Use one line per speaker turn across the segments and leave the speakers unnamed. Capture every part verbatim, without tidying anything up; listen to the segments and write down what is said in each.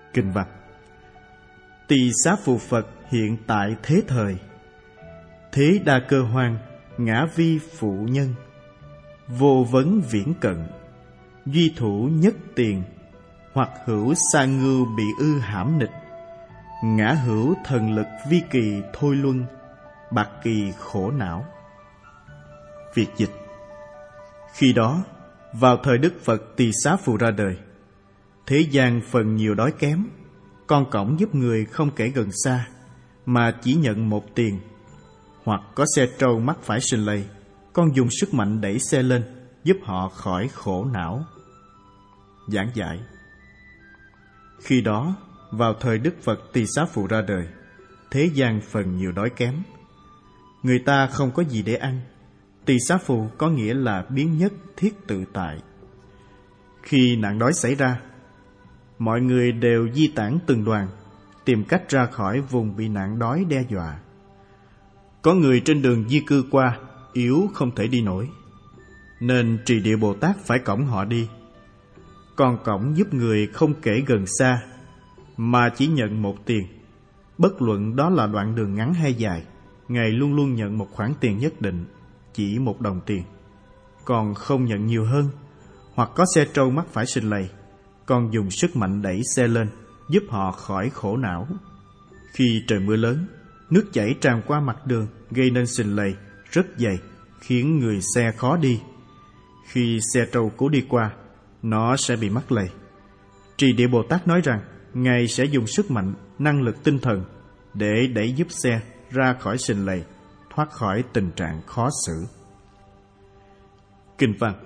Kinh văn: Tỳ xá phù Phật hiện tại thế thời, thế đa cơ hoang, ngã vi phụ nhân, vô vấn viễn cận, duy thủ nhất tiền, hoặc hữu sa ngưu bị ư hãm nịch, ngã hữu thần lực vi kỳ thôi luân, bạc kỳ khổ não. Việt dịch: Khi đó, vào thời Đức Phật Tỳ Xá Phù ra đời, thế gian phần nhiều đói kém, con cõng giúp người không kể gần xa, mà chỉ nhận một tiền. Hoặc có xe trâu mắc phải sình lầy, con dùng sức mạnh đẩy xe lên, giúp họ khỏi khổ não. Giảng giải: Khi đó, vào thời Đức Phật Tỳ Xá Phù ra đời, thế gian phần nhiều đói kém, người ta không có gì để ăn. Tỳ Xá Phù có nghĩa là biến nhất thiết tự tại. Khi nạn đói xảy ra, mọi người đều di tản từng đoàn, tìm cách ra khỏi vùng bị nạn đói đe dọa. Có người trên đường di cư qua, yếu không thể đi nổi, nên Trì Địa Bồ Tát phải cõng họ đi. Còn cõng giúp người không kể gần xa, mà chỉ nhận một tiền. Bất luận đó là đoạn đường ngắn hay dài, Ngài luôn luôn nhận một khoản tiền nhất định, chỉ một đồng tiền. Còn không nhận nhiều hơn. Hoặc có xe trâu mắc phải sình lầy, còn dùng sức mạnh đẩy xe lên, giúp họ khỏi khổ não. Khi trời mưa lớn, nước chảy tràn qua mặt đường, gây nên sình lầy rất dày, khiến người xe khó đi. Khi xe trâu cố đi qua, nó sẽ bị mắc lầy. Trì Địa Bồ Tát nói rằng Ngài sẽ dùng sức mạnh, năng lực tinh thần để đẩy giúp xe ra khỏi sình lầy, thoát khỏi tình trạng khó xử. Kinh văn: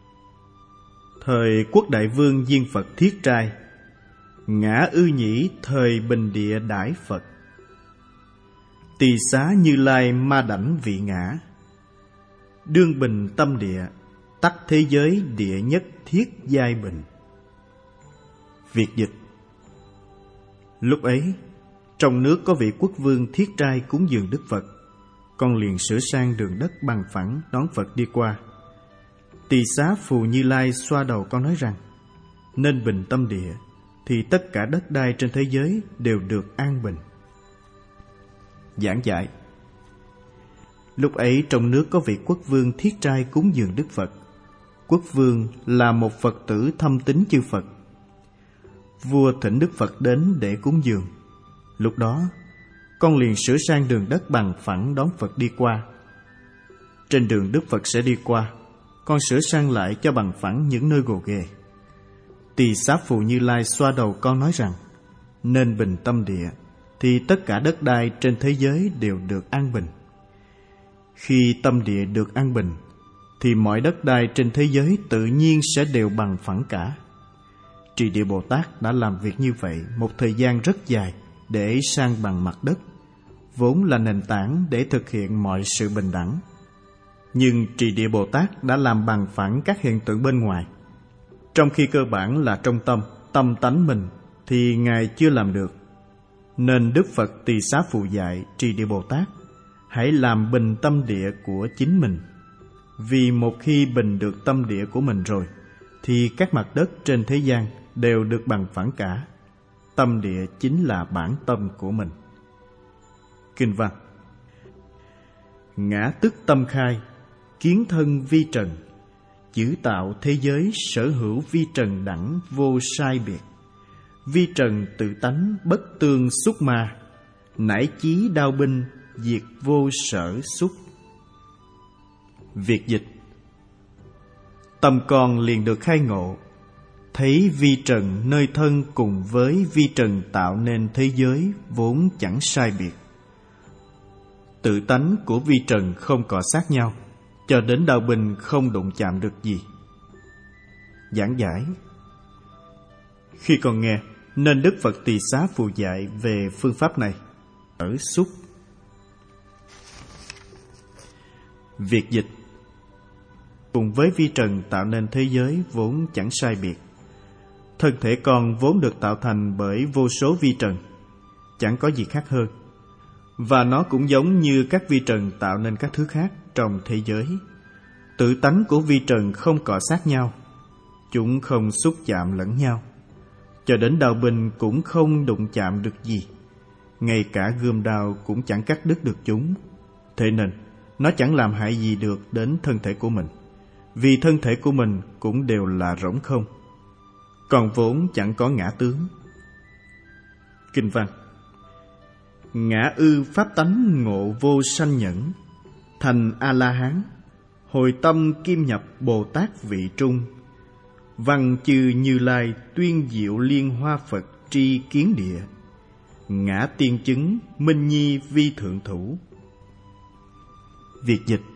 Thời Quốc Đại Vương Diên Phật Thiết Trai, ngã ư nhĩ thời Bình Địa Đãi Phật, Tỳ Xá Như Lai ma đảnh vị ngã, đương bình tâm địa, tắc thế giới địa nhất thiết giai bình. Việt dịch: Lúc ấy, trong nước có vị quốc vương Thiết Trai cúng dường Đức Phật, con liền sửa sang đường đất bằng phẳng đón Phật đi qua. Tỳ Xá Phù Như Lai xoa đầu con nói rằng: Nên bình tâm địa, thì tất cả đất đai trên thế giới đều được an bình. Giảng giải: Lúc ấy trong nước có vị quốc vương Thiết Trai cúng dường Đức Phật. Quốc vương là một Phật tử thâm tín chư Phật. Vua thỉnh Đức Phật đến để cúng dường. Lúc đó, con liền sửa sang đường đất bằng phẳng đón Phật đi qua. Trên đường Đức Phật sẽ đi qua, con sửa sang lại cho bằng phẳng những nơi gồ ghề. Tỳ Xá Phù Như Lai xoa đầu con nói rằng: Nên bình tâm địa, thì tất cả đất đai trên thế giới đều được an bình. Khi tâm địa được an bình, thì mọi đất đai trên thế giới tự nhiên sẽ đều bằng phẳng cả. Trì Địa Bồ Tát đã làm việc như vậy một thời gian rất dài để san bằng mặt đất, vốn là nền tảng để thực hiện mọi sự bình đẳng. Nhưng Trì Địa Bồ Tát đã làm bằng phẳng các hiện tượng bên ngoài, trong khi cơ bản là trong tâm, tâm tánh mình thì Ngài chưa làm được. Nên Đức Phật Tỳ Xá Phù dạy Trì Địa Bồ Tát hãy làm bình tâm địa của chính mình. Vì một khi bình được tâm địa của mình rồi, thì các mặt đất trên thế gian đều được bằng phẳng cả. Tâm địa chính là bản tâm của mình. Kinh văn: Ngã tức tâm khai, kiến thân vi trần, chữ tạo thế giới sở hữu vi trần đẳng vô sai biệt. Vi trần tự tánh bất tương xúc ma, nải chí đao binh diệt vô sở xúc. Việt dịch: Tâm con liền được khai ngộ, thấy vi trần nơi thân cùng với vi trần tạo nên thế giới vốn chẳng sai biệt. Tự tánh của vi trần không cọ sát nhau, cho đến đao binh không đụng chạm được gì. Giảng giải: Khi còn nghe, nên Đức Phật Tỳ Xá Phù dạy về phương pháp này ở xúc. Việt dịch: Cùng với vi trần tạo nên thế giới vốn chẳng sai biệt. Thân thể con vốn được tạo thành bởi vô số vi trần, chẳng có gì khác hơn. Và nó cũng giống như các vi trần tạo nên các thứ khác trong thế giới. Tự tánh của vi trần không cọ sát nhau, chúng không xúc chạm lẫn nhau, cho đến đao binh cũng không đụng chạm được gì. Ngay cả gươm đao cũng chẳng cắt đứt được chúng. Thế nên nó chẳng làm hại gì được đến thân thể của mình, vì thân thể của mình cũng đều là rỗng không, còn vốn chẳng có ngã tướng. Kinh văn: ngã ư pháp tánh ngộ vô sanh nhẫn, thành A-la-hán, hồi tâm kim nhập Bồ Tát vị trung. Văn chư Như Lai tuyên diệu liên hoa Phật tri kiến địa, ngã tiên chứng minh nhi vi thượng thủ. Việt dịch: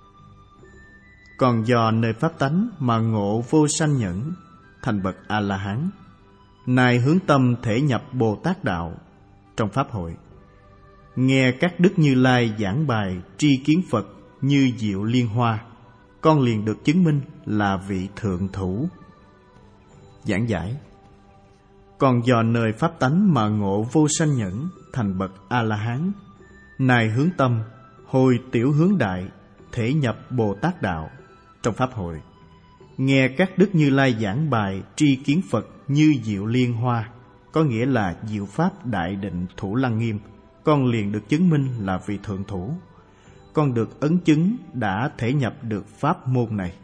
còn do nơi pháp tánh mà ngộ vô sanh nhẫn, thành bậc A-la-hán, nay hướng tâm thể nhập Bồ Tát đạo. Trong pháp hội nghe các đức Như Lai giảng bài tri kiến Phật như diệu liên hoa, con liền được chứng minh là vị thượng thủ. Giảng giải: còn do nơi pháp tánh mà ngộ vô sanh nhẫn, thành bậc A-la-hán, nay hướng tâm hồi tiểu hướng đại, thể nhập Bồ Tát đạo. Trong pháp hội nghe các đức Như Lai giảng bài tri kiến Phật như diệu liên hoa, có nghĩa là diệu pháp đại định thủ lăng nghiêm, con liền được chứng minh là vị thượng thủ. Con được ấn chứng đã thể nhập được pháp môn này.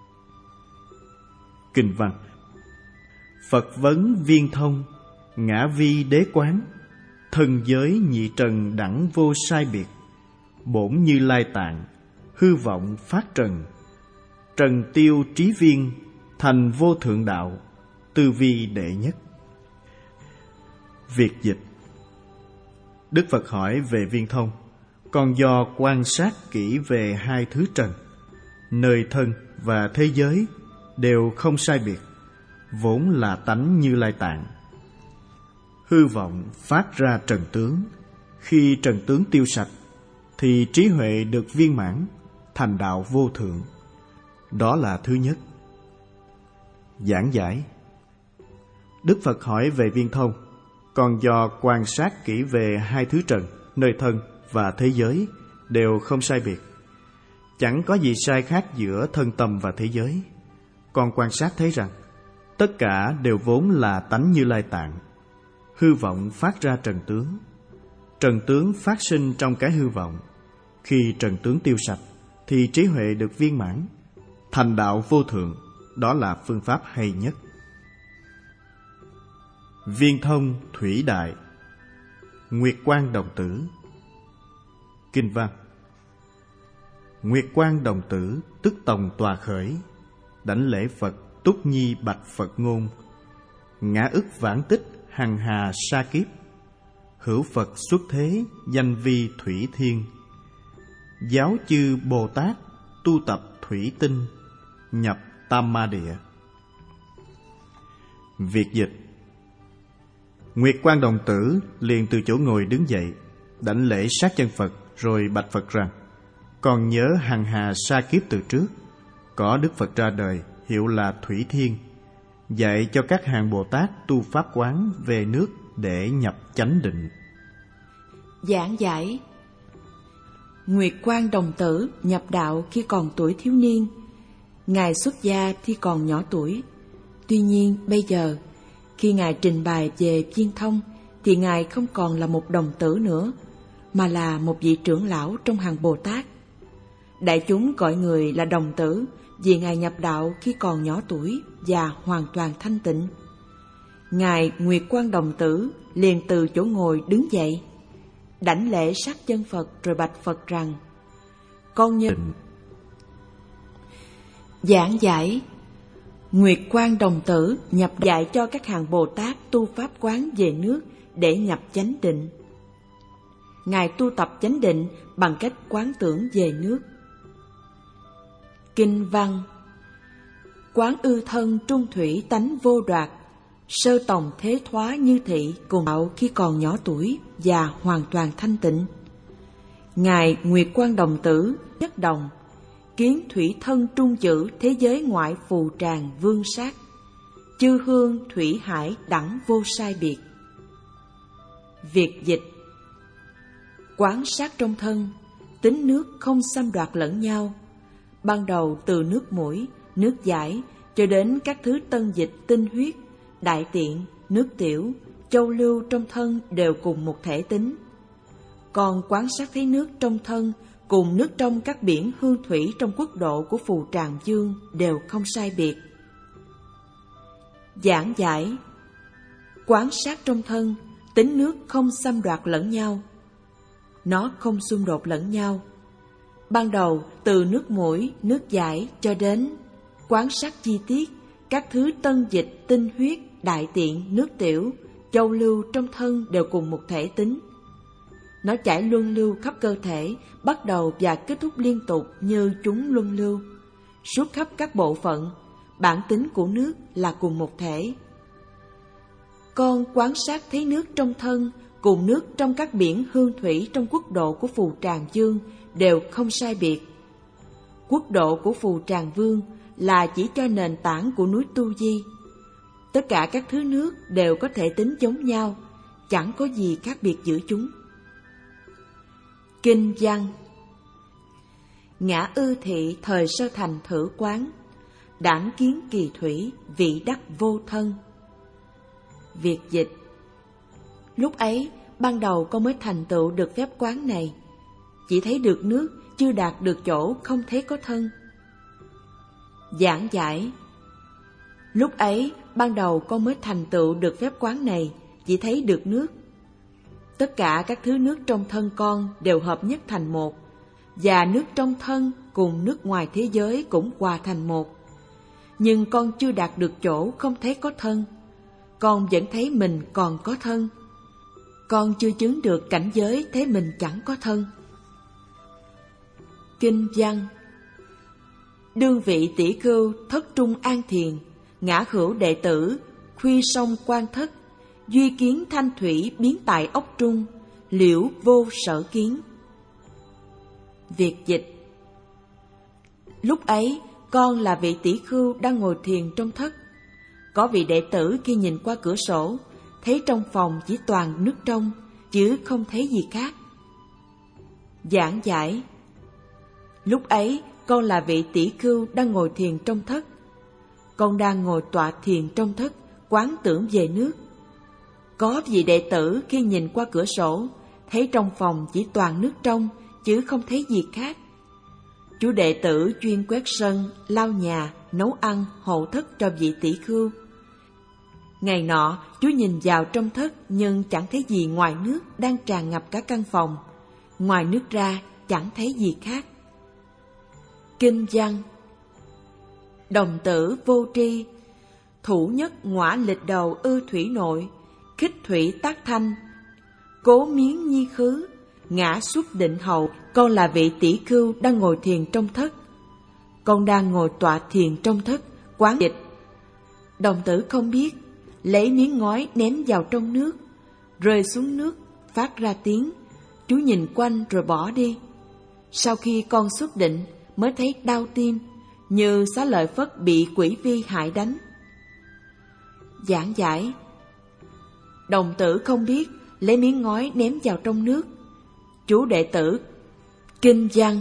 Kinh văn: Phật vấn viên thông, ngã vi đế quán, thân giới nhị trần đẳng vô sai biệt, bổn Như Lai tạng, hư vọng phát trần, trần tiêu trí viên, thành vô thượng đạo, tư vi đệ nhất. Việt dịch: Đức Phật hỏi về viên thông, còn do quan sát kỹ về hai thứ trần, nơi thân và thế giới đều không sai biệt, vốn là tánh Như Lai tạng. Hư vọng phát ra trần tướng, khi trần tướng tiêu sạch thì trí huệ được viên mãn, thành đạo vô thượng. Đó là thứ nhất. Giảng giải: Đức Phật hỏi về viên thông, còn do quan sát kỹ về hai thứ trần, nơi thân và thế giới đều không sai biệt, chẳng có gì sai khác giữa thân tâm và thế giới. Con quan sát thấy rằng tất cả đều vốn là tánh Như Lai tạng. Hư vọng phát ra trần tướng, trần tướng phát sinh trong cái hư vọng. Khi trần tướng tiêu sạch thì trí huệ được viên mãn, thành đạo vô thượng. Đó là phương pháp hay nhất. Viên thông thủy đại, Nguyệt Quang đồng tử. Kinh văn: Nguyệt Quang đồng tử tức tòng tòa khởi, đảnh lễ Phật túc nhi bạch Phật ngôn, ngã ức vãng tích hằng hà sa kiếp, hữu Phật xuất thế danh vi thủy thiên, giáo chư Bồ Tát tu tập thủy tinh, nhập tam ma địa. Việt dịch: Nguyệt Quang đồng tử liền từ chỗ ngồi đứng dậy, đảnh lễ sát chân Phật, rồi bạch Phật rằng: Còn nhớ hằng hà sa kiếp từ trước, có Đức Phật ra đời hiệu là Thủy Thiên, dạy cho các hàng Bồ Tát tu pháp quán về nước để nhập chánh định.
Giảng giải: Nguyệt Quang đồng tử nhập đạo khi còn tuổi thiếu niên, Ngài xuất gia khi còn nhỏ tuổi. Tuy nhiên bây giờ, khi Ngài trình bày về viên thông, thì Ngài không còn là một đồng tử nữa, mà là một vị trưởng lão trong hàng Bồ Tát. Đại chúng gọi Người là đồng tử vì Ngài nhập đạo khi còn nhỏ tuổi và hoàn toàn thanh tịnh. Ngài Nguyệt Quang đồng tử liền từ chỗ ngồi đứng dậy, đảnh lễ sát chân Phật, rồi bạch Phật rằng: Con nhớ. Giảng giải: Nguyệt Quang đồng tử nhập dạy cho các hàng Bồ Tát tu pháp quán về nước để nhập chánh định. Ngài tu tập chánh định bằng cách quán tưởng về nước. Kinh văn: Quán ư thân trung thủy tánh vô đoạt, sơ tòng thế thoá như thị cùng đạo khi còn nhỏ tuổi và hoàn toàn thanh tịnh. Ngài Nguyệt Quang đồng tử nhất đồng, kiến thủy thân trung chữ thế giới ngoại phù tràng vương sát, chư hương thủy hải đẳng vô sai biệt. Việt dịch: Quán sát trong thân, tính nước không xâm đoạt lẫn nhau, ban đầu từ nước mũi, nước giải cho đến các thứ tân dịch tinh huyết, đại tiện, nước tiểu, châu lưu trong thân đều cùng một thể tính. Con quán sát thấy nước trong thân cùng nước trong các biển hương thủy trong quốc độ của Phù Tràng Dương đều không sai biệt. Giảng giải: quán sát trong thân, tính nước không xâm đoạt lẫn nhau. Nó không xung đột lẫn nhau. Ban đầu từ nước mũi, nước giải cho đến quán sát chi tiết các thứ tân dịch, tinh huyết, đại tiện, nước tiểu, châu lưu trong thân đều cùng một thể tính. Nó chảy luân lưu khắp cơ thể, bắt đầu và kết thúc liên tục như chúng luân lưu. Suốt khắp các bộ phận, bản tính của nước là cùng một thể. Con quán sát thấy nước trong thân cùng nước trong các biển hương thủy trong quốc độ của Phù Tràng Dương đều không sai biệt. Quốc độ của Phù Tràng Vương là chỉ cho nền tảng của núi Tu Di. Tất cả các thứ nước đều có thể tính giống nhau, chẳng có gì khác biệt giữa chúng. Kinh văn: ngã ư thị thời sơ thành thử quán, đãng kiến kỳ thủy, vị đắc vô thân. Việt dịch: lúc ấy, ban đầu con mới thành tựu được phép quán này, chỉ thấy được nước, chưa đạt được chỗ không thấy có thân. Giảng giải: lúc ấy, ban đầu con mới thành tựu được phép quán này, chỉ thấy được nước. Tất cả các thứ nước trong thân con đều hợp nhất thành một, và nước trong thân cùng nước ngoài thế giới cũng hòa thành một. Nhưng con chưa đạt được chỗ không thấy có thân, con vẫn thấy mình còn có thân. Con chưa chứng được cảnh giới thấy mình chẳng có thân. Kinh văn: đương vị tỷ khưu thất trung an thiền, ngã hữu đệ tử, khuy sông quan thất, duy kiến thanh thủy biến tại ốc trung, liễu vô sở kiến. Việt dịch: lúc ấy, con là vị tỷ khưu đang ngồi thiền trong thất. Có vị đệ tử khi nhìn qua cửa sổ, thấy trong phòng chỉ toàn nước trong, chứ không thấy gì khác. Giảng giải: lúc ấy, con là vị tỷ khưu đang ngồi thiền trong thất. Con đang ngồi tọa thiền trong thất, quán tưởng về nước. Có vị đệ tử khi nhìn qua cửa sổ, thấy trong phòng chỉ toàn nước trong, chứ không thấy gì khác. Chú đệ tử chuyên quét sân, lau nhà, nấu ăn, hộ thất cho vị tỷ khưu. Ngày nọ, chú nhìn vào trong thất nhưng chẳng thấy gì ngoài nước đang tràn ngập cả căn phòng. Ngoài nước ra, chẳng thấy gì khác. Kinh văn: đồng tử vô tri, thủ nhất ngõa lịch đầu ư thủy nội, khích thủy tác thanh, cố miến nhi khứ, ngã xuất định hậu. Con là vị tỷ khưu đang ngồi thiền trong thất. Con đang ngồi tọa thiền trong thất, quán dịch. Đồng tử không biết, lấy miếng ngói ném vào trong nước, rơi xuống nước, phát ra tiếng. Chú nhìn quanh rồi bỏ đi. Sau khi con xuất định, mới thấy đau tim, như Xá Lợi Phất bị quỷ vi hại đánh. Giảng giải: đồng tử không biết, lấy miếng ngói ném vào trong nước. Chú đệ tử. Kinh văn: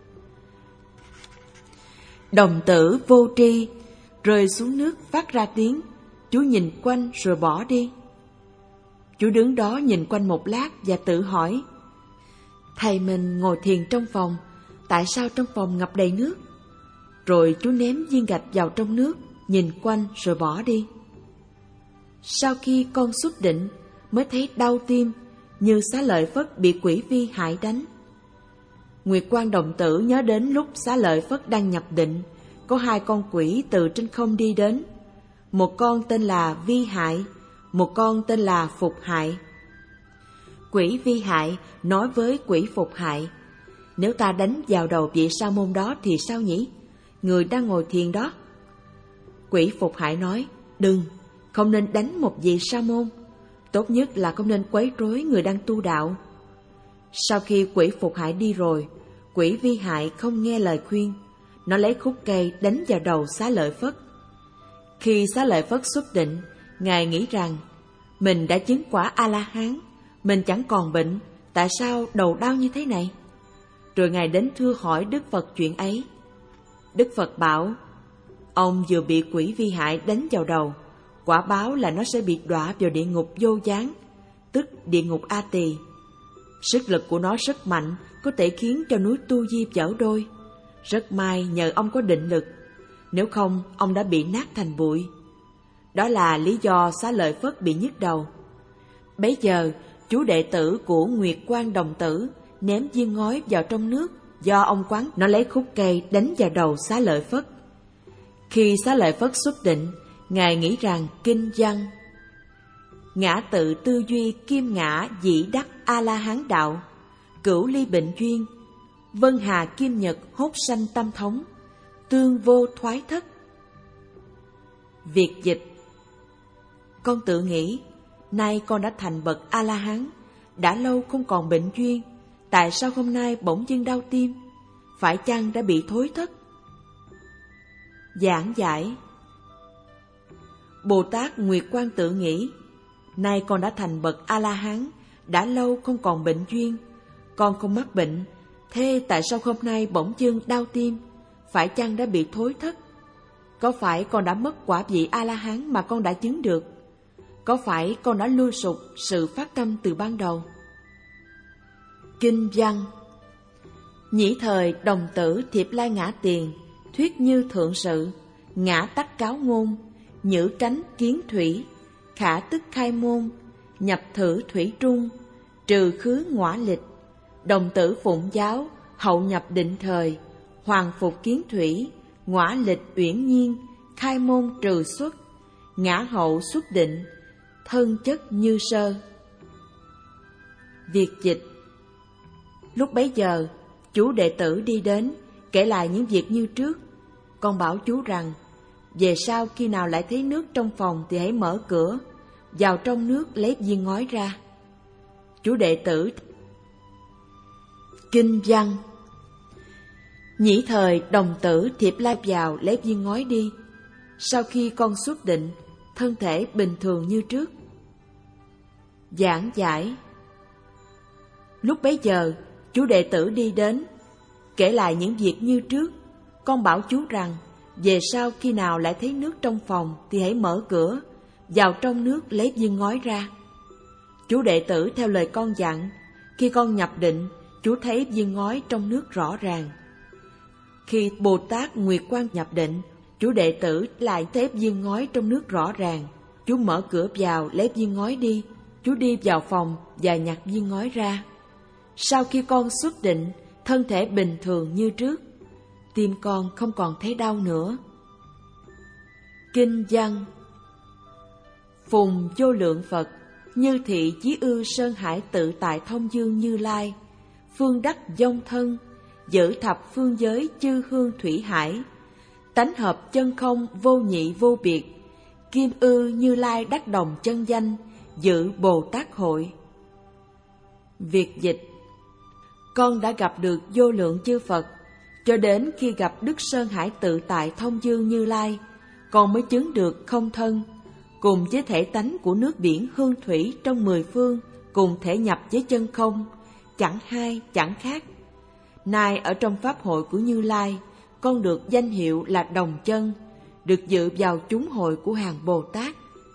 đồng tử vô tri, rơi xuống nước phát ra tiếng. Chú nhìn quanh rồi bỏ đi. Chú đứng đó nhìn quanh một lát và tự hỏi: thầy mình ngồi thiền trong phòng, tại sao trong phòng ngập đầy nước? Rồi chú ném viên gạch vào trong nước, nhìn quanh rồi bỏ đi. Sau khi con xuất định, mới thấy đau tim, như Xá Lợi Phất bị quỷ vi hại đánh. Nguyệt Quang đồng tử nhớ đến lúc Xá Lợi Phất đang nhập định, có hai con quỷ từ trên không đi đến. Một con tên là Vi Hại, một con tên là Phục Hại. Quỷ Vi Hại nói với quỷ Phục Hại: nếu ta đánh vào đầu vị sa môn đó thì sao nhỉ? Người đang ngồi thiền đó. Quỷ Phục Hại nói: đừng, không nên đánh một vị sa môn. Tốt nhất là không nên quấy rối người đang tu đạo. Sau khi quỷ Phục Hại đi rồi, quỷ Vi Hại không nghe lời khuyên. Nó lấy khúc cây đánh vào đầu Xá Lợi Phất. Khi Xá Lợi Phất xuất định, Ngài nghĩ rằng mình đã chứng quả A-la-hán, mình chẳng còn bệnh, tại sao đầu đau như thế này? Rồi Ngài đến thưa hỏi Đức Phật chuyện ấy. Đức Phật bảo: ông vừa bị quỷ Vi Hại đánh vào đầu, quả báo là nó sẽ bị đọa vào địa ngục vô gián, tức địa ngục A Tỳ. Sức lực của nó rất mạnh, có thể khiến cho núi Tu Di vỡ đôi. Rất may nhờ ông có định lực, nếu không ông đã bị nát thành bụi. Đó là lý do Xá Lợi Phất bị nhức đầu. Bấy giờ, chú đệ tử của Nguyệt Quang Đồng Tử ném viên ngói vào trong nước, do ông quán nó lấy khúc cây đánh vào đầu Xá Lợi Phất. Khi Xá Lợi Phất xuất định, Ngài nghĩ rằng kinh văn: ngã tự tư duy kim ngã dĩ đắc A-la-hán đạo, cửu ly bệnh duyên, vân hà kim nhật hốt sanh tâm thống, tương vô thoái thất. Việt dịch: con tự nghĩ, nay con đã thành bậc A-la-hán, đã lâu không còn bệnh duyên, tại sao hôm nay bỗng dưng đau tim? Phải chăng đã bị thối thất? Giảng giải: Bồ Tát Nguyệt Quang tự nghĩ, nay con đã thành bậc A-la-hán, đã lâu không còn bệnh duyên, con không mắc bệnh, thế tại sao hôm nay bỗng dưng đau tim? Phải chăng đã bị thối thất? Có phải con đã mất quả vị A-la-hán mà con đã chứng được? Có phải con đã lui sụp sự phát tâm từ ban đầu? Kinh văn: nhĩ thời đồng tử thiệp lai ngã tiền, thuyết như thượng sự, ngã tắc cáo ngôn, nhữ tránh kiến thủy, khả tức khai môn, nhập thử thủy trung, trừ khứ ngõa lịch, đồng tử phụng giáo, hậu nhập định thời, hoàng phục kiến thủy, ngõa lịch uyển nhiên, khai môn trừ xuất, ngã hậu xuất định, thân chất như sơ. Việt dịch: lúc bấy giờ, chú đệ tử đi đến, kể lại những việc như trước. Con bảo chú rằng, về sau khi nào lại thấy nước trong phòng thì hãy mở cửa, vào trong nước lấy viên ngói ra. Chú đệ tử: kinh văn: nhĩ thời đồng tử thiệp lai vào lấy viên ngói đi. Sau khi con xuất định, thân thể bình thường như trước. Giảng giải: lúc bấy giờ, chú đệ tử đi đến, kể lại những việc như trước. Con bảo chú rằng, về sau khi nào lại thấy nước trong phòng thì hãy mở cửa, vào trong nước lấy viên ngói ra. Chú đệ tử theo lời con dặn, khi con nhập định, chú thấy viên ngói trong nước rõ ràng. Khi Bồ Tát Nguyệt Quang nhập định, chú đệ tử lại thấy viên ngói trong nước rõ ràng. Chú mở cửa vào lấy viên ngói đi. Chú đi vào phòng và nhặt viên ngói ra. Sau khi con xuất định, thân thể bình thường như trước, tim con không còn thấy đau nữa. Kinh văn: phùng vô lượng Phật, như thị chí ư sơn hải tự tại thông dương Như Lai, phương đắc dông thân, giữ thập phương giới chư hương thủy hải, tánh hợp chân không vô nhị vô biệt, kim ư Như Lai đắc đồng chân danh, dự Bồ Tát hội. Việt dịch: con đã gặp được vô lượng chư Phật, cho đến khi gặp Đức Sơn Hải tự tại thông dương Như Lai, con mới chứng được không thân, cùng với thể tánh của nước biển hương thủy trong mười phương, cùng thể nhập với chân không, chẳng hai chẳng khác. Nay ở trong pháp hội của Như Lai, con được danh hiệu là đồng chân, được dự vào chúng hội của hàng Bồ Tát.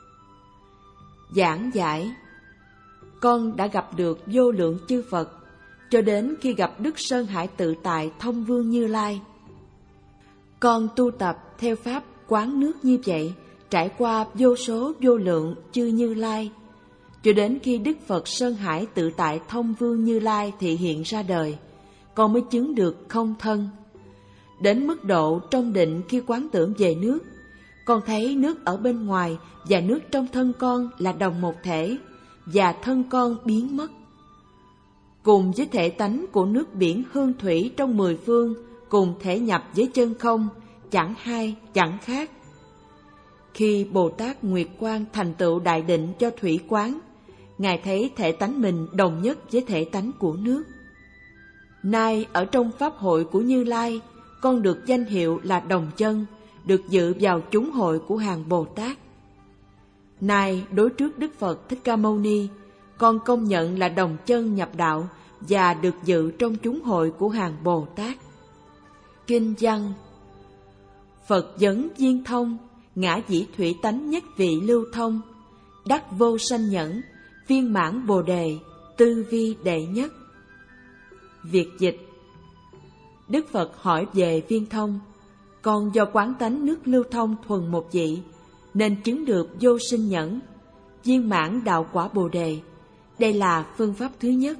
Giảng giải: con đã gặp được vô lượng chư Phật, cho đến khi gặp Đức Sơn Hải tự tại thông vương Như Lai. Con tu tập theo pháp quán nước như vậy, trải qua vô số vô lượng chư Như Lai, cho đến khi Đức Phật Sơn Hải tự tại thông vương Như Lai thị hiện ra đời, con mới chứng được không thân. Đến mức độ trong định khi quán tưởng về nước, con thấy nước ở bên ngoài và nước trong thân con là đồng một thể, và thân con biến mất. Cùng với thể tánh của nước biển hương thủy trong mười phương, cùng thể nhập với chân không, chẳng hai chẳng khác. Khi Bồ Tát Nguyệt Quang thành tựu đại định cho thủy quán, Ngài thấy thể tánh mình đồng nhất với thể tánh của nước. Nay ở trong pháp hội của Như Lai, con được danh hiệu là đồng chân, được dự vào chúng hội của hàng Bồ Tát. Nay đối trước Đức Phật Thích Ca Mâu Ni, con công nhận là đồng chân nhập đạo và được dự trong chúng hội của hàng Bồ Tát. Kinh văn: Phật vấn viên thông, ngã dĩ thủy tánh nhất vị lưu thông, đắc vô sanh nhẫn, viên mãn bồ đề, tư vi đệ nhất. Việt dịch: Đức Phật hỏi về viên thông, còn do quán tánh nước lưu thông thuần một vị, nên chứng được vô sinh nhẫn, viên mãn đạo quả bồ đề. Đây là phương pháp thứ nhất.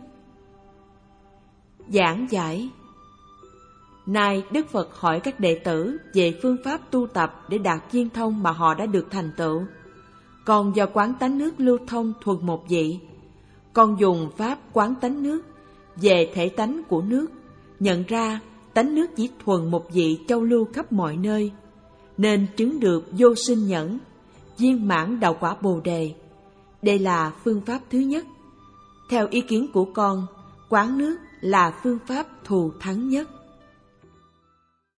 Giảng giải: Nay Đức Phật hỏi các đệ tử về phương pháp tu tập để đạt viên thông mà họ đã được thành tựu. Còn do quán tánh nước lưu thông thuần một vị, con dùng pháp quán tánh nước về thể tánh của nước, nhận ra tánh nước chỉ thuần một vị châu lưu khắp mọi nơi, nên chứng được vô sinh nhẫn, viên mãn đạo quả bồ đề. Đây là phương pháp thứ nhất. Theo ý kiến của con, quán nước là phương pháp thù thắng nhất.